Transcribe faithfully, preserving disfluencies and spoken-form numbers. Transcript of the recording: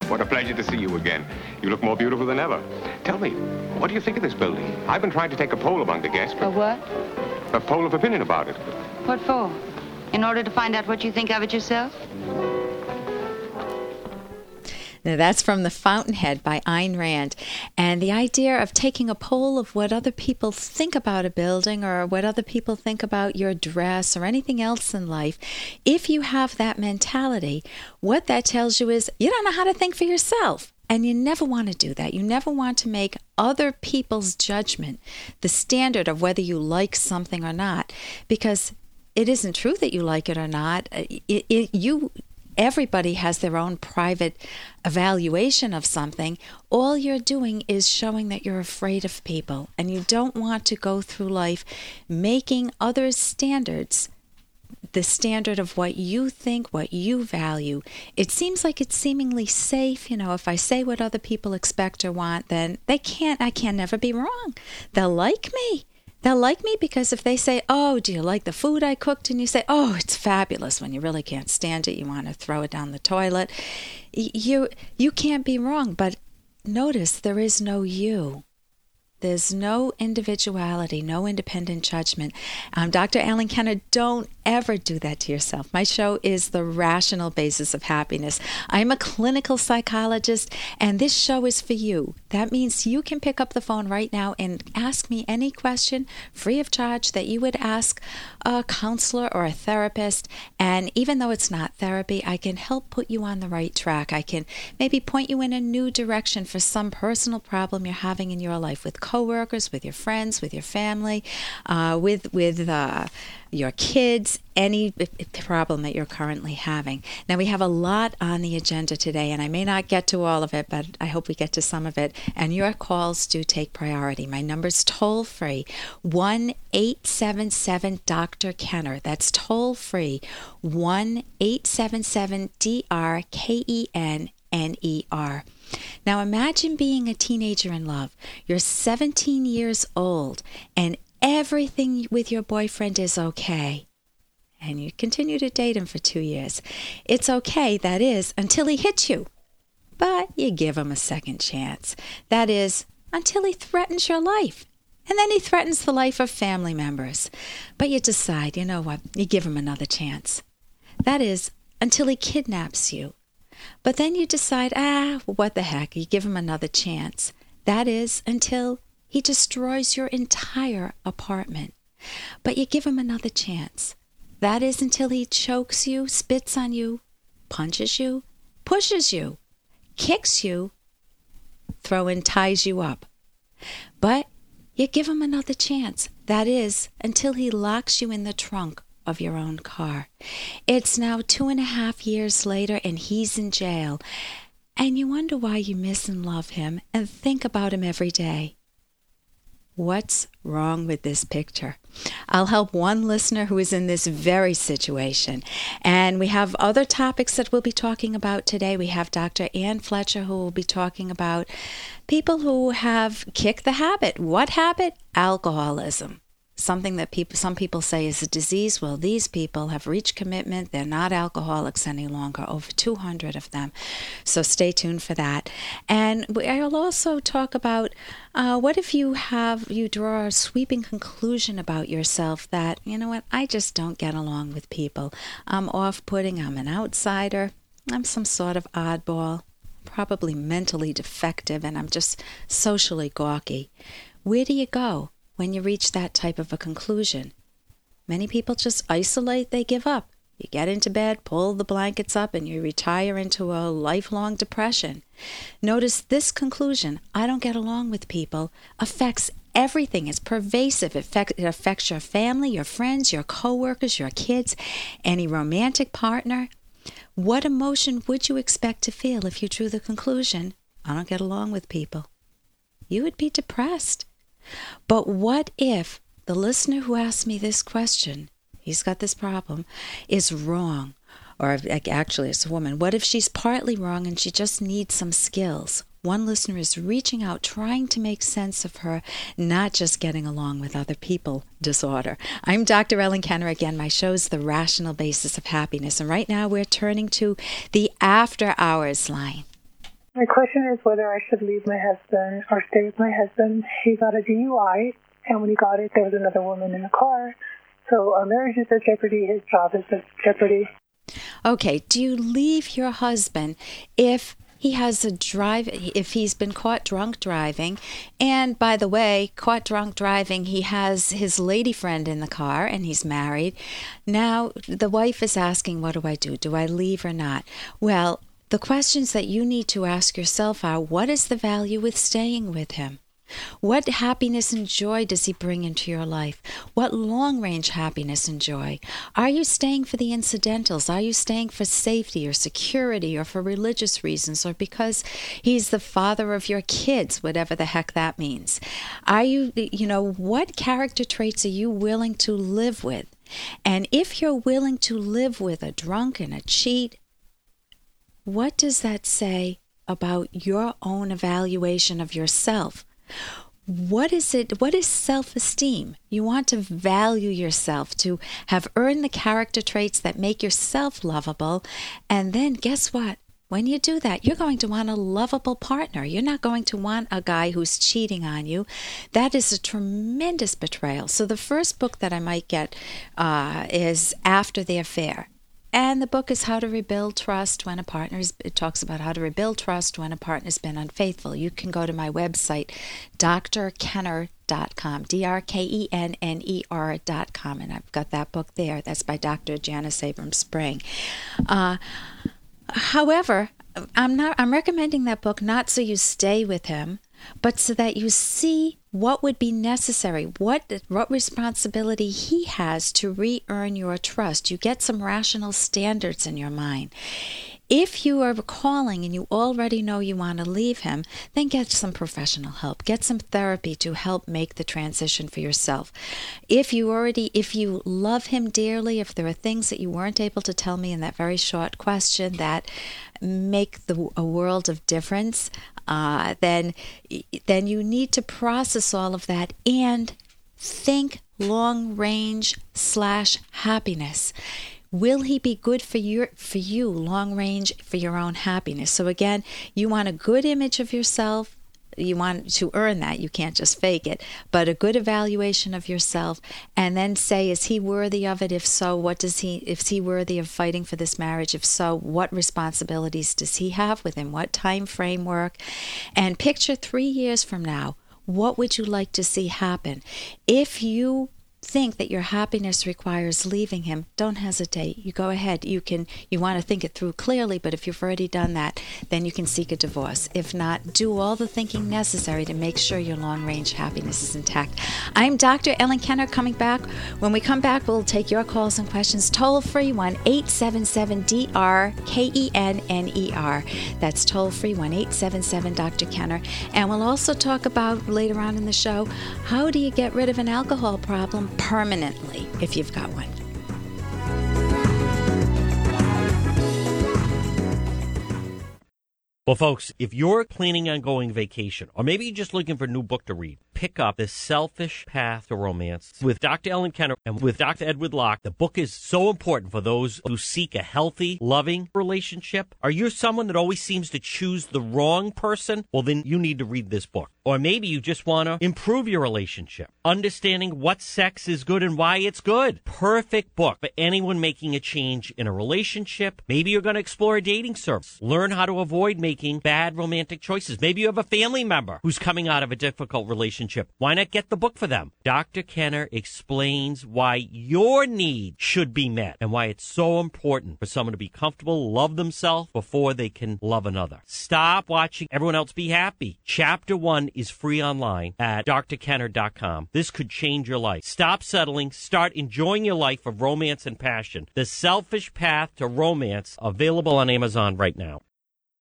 What a pleasure to see you again. You look more beautiful than ever. Tell me, what do you think of this building? I've been trying to take a poll among the guests, but... A what? A poll of opinion about it. What for? In order to find out what you think of it yourself? Now, that's from The Fountainhead by Ayn Rand. And the idea of taking a poll of what other people think about a building or what other people think about your dress or anything else in life, if you have that mentality, what that tells you is you don't know how to think for yourself. And you never want to do that. You never want to make other people's judgment the standard of whether you like something or not, because it isn't true that you like it or not. It, it, you... Everybody has their own private evaluation of something. All you're doing is showing that you're afraid of people, and you don't want to go through life making others' standards the standard of what you think, what you value. It seems like it's seemingly safe. You know, if I say what other people expect or want, then they can't, I can never be wrong. They'll like me. They'll like me because if they say, oh, do you like the food I cooked? And you say, oh, it's fabulous, when you really can't stand it. You want to throw it down the toilet. You, you can't be wrong. But notice there is no you. There's no individuality, no independent judgment. Um, Doctor Ellen Kenner, don't ever do that to yourself. My show is The Rational Basis of Happiness. I'm a clinical psychologist, and this show is for you. That means you can pick up the phone right now and ask me any question free of charge that you would ask a counselor or a therapist. And even though it's not therapy, I can help put you on the right track. I can maybe point you in a new direction for some personal problem you're having in your life with coworkers, with your friends, with your family, uh, with with uh, your kids, any problem that you're currently having. Now, we have a lot on the agenda today, and I may not get to all of it, but I hope we get to some of it. And your calls do take priority. My number's toll free, one eight seven seven Doctor Kenner. That's toll free, one eight seven seven D R K E N N E R. Now imagine being a teenager in love. You're seventeen years old and everything with your boyfriend is okay. And you continue to date him for two years. It's okay, that is, until he hits you. But you give him a second chance. That is, until he threatens your life. And then he threatens the life of family members. But you decide, you know what, you give him another chance. That is, until he kidnaps you. But then you decide, ah, what the heck, you give him another chance. That is, until he destroys your entire apartment. But you give him another chance. That is, until he chokes you, spits on you, punches you, pushes you, kicks you, throw in ties you up. But you give him another chance. That is, until he locks you in the trunk of your own car. It's now two and a half years later and he's in jail. And you wonder why you miss and love him and think about him every day. What's wrong with this picture? I'll help one listener who is in this very situation. And we have other topics that we'll be talking about today. We have Doctor Ann Fletcher, who will be talking about people who have kicked the habit. What habit? Alcoholism. Something that people, some people say is a disease. Well, these people have reached commitment. They're not alcoholics any longer, over two hundred of them. So stay tuned for that. And I'll also talk about uh, what if you have, you draw a sweeping conclusion about yourself that, you know what, I just don't get along with people. I'm off-putting. I'm an outsider. I'm some sort of oddball, probably mentally defective, and I'm just socially gawky. Where do you go when you reach that type of a conclusion? Many people just isolate, they give up. You get into bed, pull the blankets up, and you retire into a lifelong depression. Notice this conclusion, I don't get along with people, affects everything. It's pervasive. It, affect, it affects your family, your friends, your coworkers, your kids, any romantic partner. What emotion would you expect to feel if you drew the conclusion, I don't get along with people? You would be depressed. But what if the listener who asked me this question, he's got this problem, is wrong? Or actually it's a woman. What if she's partly wrong and she just needs some skills? One listener is reaching out, trying to make sense of her not just getting along with other people disorder. I'm Doctor Ellen Kenner again. My show's The Rational Basis of Happiness. And right now we're turning to the After Hours line. My question is whether I should leave my husband or stay with my husband. He got a D U I, and when he got it, there was another woman in the car. So our marriage is at jeopardy. His job is at jeopardy. Okay, do you leave your husband if he has a drive, if he's been caught drunk driving? And by the way, caught drunk driving, he has his lady friend in the car and he's married. Now the wife is asking, what do I do? Do I leave or not? Well, the questions that you need to ask yourself are, what is the value with staying with him? What happiness and joy does he bring into your life? What long-range happiness and joy? Are you staying for the incidentals? Are you staying for safety or security or for religious reasons or because he's the father of your kids, whatever the heck that means? Are you, you know, what character traits are you willing to live with? And if you're willing to live with a drunk and a cheat, what does that say about your own evaluation of yourself? What is it? What is self-esteem? You want to value yourself, to have earned the character traits that make yourself lovable. And then guess what? When you do that, you're going to want a lovable partner. You're not going to want a guy who's cheating on you. That is a tremendous betrayal. So the first book that I might get uh, is After the Affair. And the book is How to Rebuild Trust When a Partner is, it talks about how to rebuild trust when a partner's been unfaithful. You can go to my website, D R kenner dot com, D R K E N N E R dot com, and I've got that book there. That's by Doctor Janice Abrams-Spring. Uh, however, I'm not. I'm recommending that book not so you stay with him, but so that you see what would be necessary, what what responsibility he has to re-earn your trust. You get some rational standards in your mind. If you are calling and you already know you want to leave him, then get some professional help. Get some therapy to help make the transition for yourself. If you already, if you love him dearly, if there are things that you weren't able to tell me in that very short question that make the, a world of difference, uh, then then you need to process all of that and think long range slash happiness. Will he be good for your for you long range for your own happiness? So again, you want a good image of yourself. You want to earn that. You can't just fake it. But a good evaluation of yourself, and then say, is he worthy of it? If so, what does he? Is he worthy of fighting for this marriage? If so, what responsibilities does he have with him? What time framework? And picture three years from now. What would you like to see happen? If you think that your happiness requires leaving him, don't hesitate. You go ahead. You can. You want to think it through clearly, but if you've already done that, then you can seek a divorce. If not, do all the thinking necessary to make sure your long-range happiness is intact. I'm Doctor Ellen Kenner coming back. When we come back, we'll take your calls and questions. Toll-free one eight seven seven D R K E N N E R. That's toll-free one eight seven seven Doctor Kenner. And we'll also talk about later on in the show, how do you get rid of an alcohol problem permanently if you've got one. Well, folks, if you're planning on going vacation, or maybe you're just looking for a new book to read, pick up The Selfish Path to Romance with Doctor Ellen Kenner and with Doctor Edward Locke. The book is so important for those who seek a healthy, loving relationship. Are you someone that always seems to choose the wrong person? Well, then you need to read this book. Or maybe you just want to improve your relationship, understanding what sex is good and why it's good. Perfect book for anyone making a change in a relationship. Maybe you're going to explore a dating service. Learn how to avoid making bad romantic choices. Maybe you have a family member who's coming out of a difficult relationship. Why not get the book for them? Doctor Kenner explains why your need should be met and why it's so important for someone to be comfortable, love themselves before they can love another. Stop watching everyone else be happy. Chapter one is free online at D R kenner dot com. This could change your life. Stop settling. Start enjoying your life of romance and passion. The Selfish Path to Romance, available on Amazon right now.